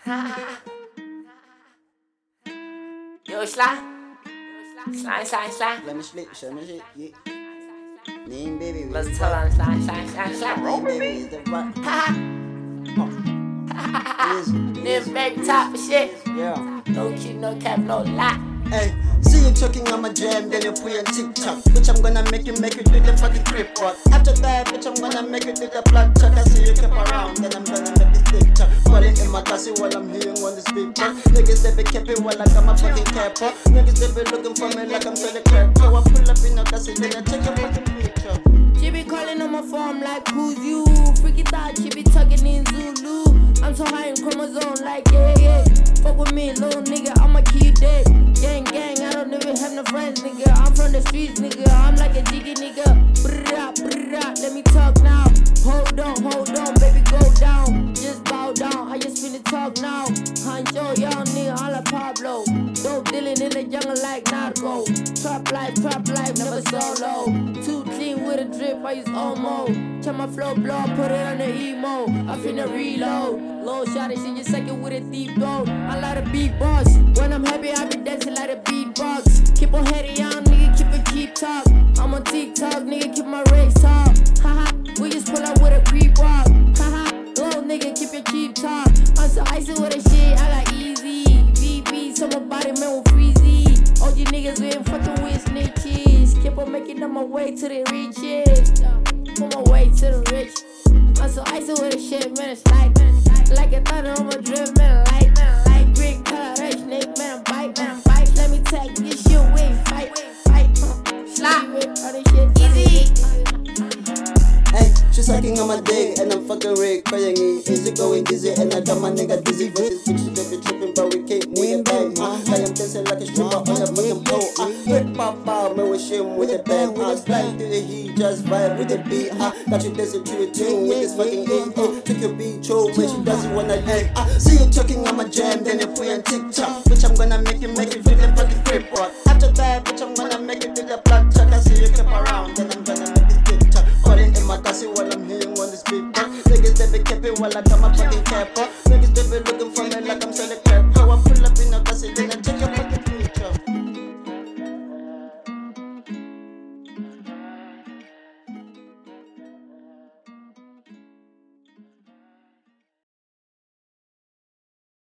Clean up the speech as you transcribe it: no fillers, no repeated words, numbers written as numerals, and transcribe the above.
Yo, Sly. Sly. Let me slip, show me shit, yeah. Name baby, Let's tell on Sly. name baby is the rock. Them baby top of shit. Yeah. No kid, no cap, no lie. Hey, see you talking on my jam, then you put on TikTok. Bitch, I'm gonna make you do the fucking crip walk. After that, bitch, I'm gonna make you do the blood chuck. I see you keep around, then I'm gonna make this dick chuck. Falling in my cassie while I'm hearing on this big truck. Niggas they be keeping while I got my fucking cap up. Niggas they be looking for me like I'm selling crack. So I pull up in your cassie, then I take a fucking picture. She be calling on my phone like, who's you? Freaky thought she be talking in Zulu. I'm so high in chromosome like, yeah. Fuck with me, little nigga, I'ma keep that. Gang, I don't even have no friends, nigga. I'm from the streets, nigga. I'm like a jiggy nigga. Brrrah, let me talk now. Hold on, baby, go down. Just bow down, I just finna talk now. Hancho, young nigga, all like Pablo. Dope dealing in the jungle like Narco. Trap life, never solo. Too clean with a drip, I use Omo. Tell my flow blow, put it on the emo. I finna reload. Low shot, she just suck it with a deep throat. I like a beatbox. When I'm happy, I be dancing like a beatbox. Keep on heading young nigga, keep talk. I'm on TikTok, nigga, keep my race talk. Haha, we just pull up with a creep walk. Haha, low nigga, keep your cheap talk. I'm so icy with a shit, I got easy. VB, so my body man will freezy. OG niggas been fucking with snitches. Keep on making on my way to the riches. On my way to the rich. I'm so icy with a shit, man, it's like a thunder on my drip, man, like brick color, rich nigga, man, bite. Let me take this shit away, fight. Slap, all this shit easy. Hey, she's sucking on my dick and I'm fucking Rick, crying easy going dizzy and I got my nigga dizzy. But this bitch they be tripping, but we keep nigga bang. I am dancing like a stripper on a fucking pole. Hip pop out, man, with shim with the bang. Slide to the heat, just vibe with the beat. Got you dancing to the tune with this fucking heat. Took your beat, show when she doesn't wanna leave. See you talking on my jam, then you put on TikTok. Bitch, I'm gonna make you do the fucking crip walk. After that, bitch, I'm gonna make you do the blood chuck. I see you keep around, then I'm gonna make this dick chuck. Falling in my cassie while I'm hearing on this big truck. Niggas they be keeping while I got my fucking cap up.